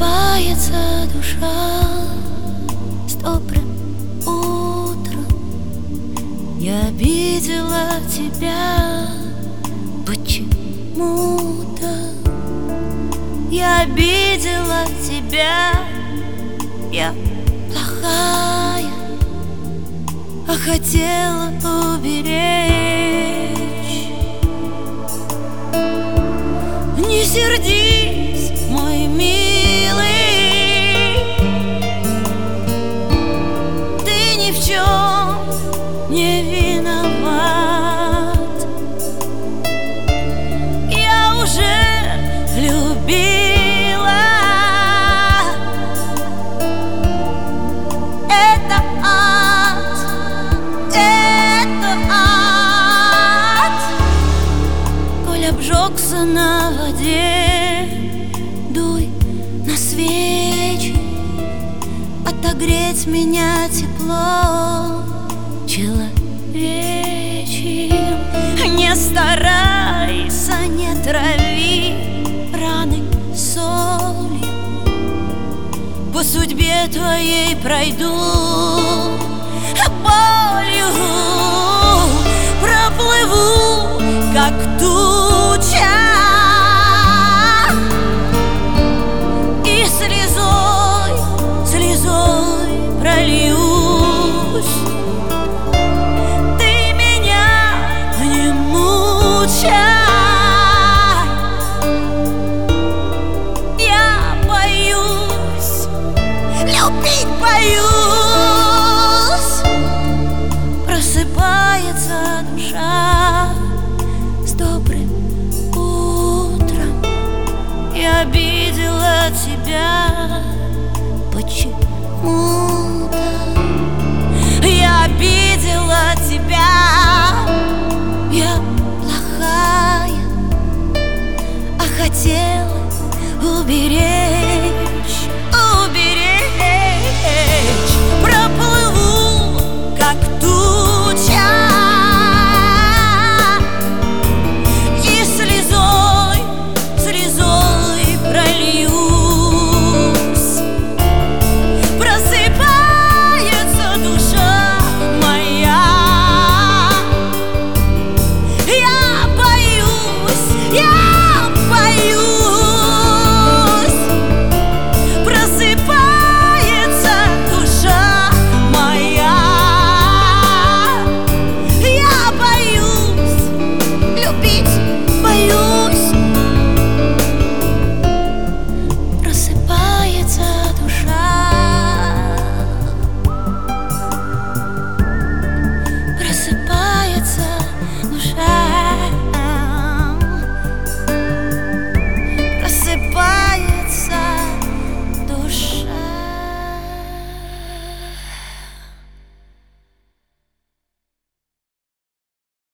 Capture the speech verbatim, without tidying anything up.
Просыпается душа с добрым утром. Я обидела тебя почему-то. Я обидела тебя, я плохая, а хотела уберечь. Не сердись, мой милый, ты ни в чем не виноват. Я уже любила. Это ад, это ад. Коль обжегся на воде, дуй на свечи, отогреть меня тепло человечьим. Не старайся, не трави раны солью, по судьбе твоей пройду болью, проплыву, как туча, и слезой, слезой прольюсь. Ты меня не мучай, я боюсь, любить боюсь. Просыпается душа с добрым утром. Я обидела тебя почему-то. Я обидела тебя, я плохая, а хотела уберечь.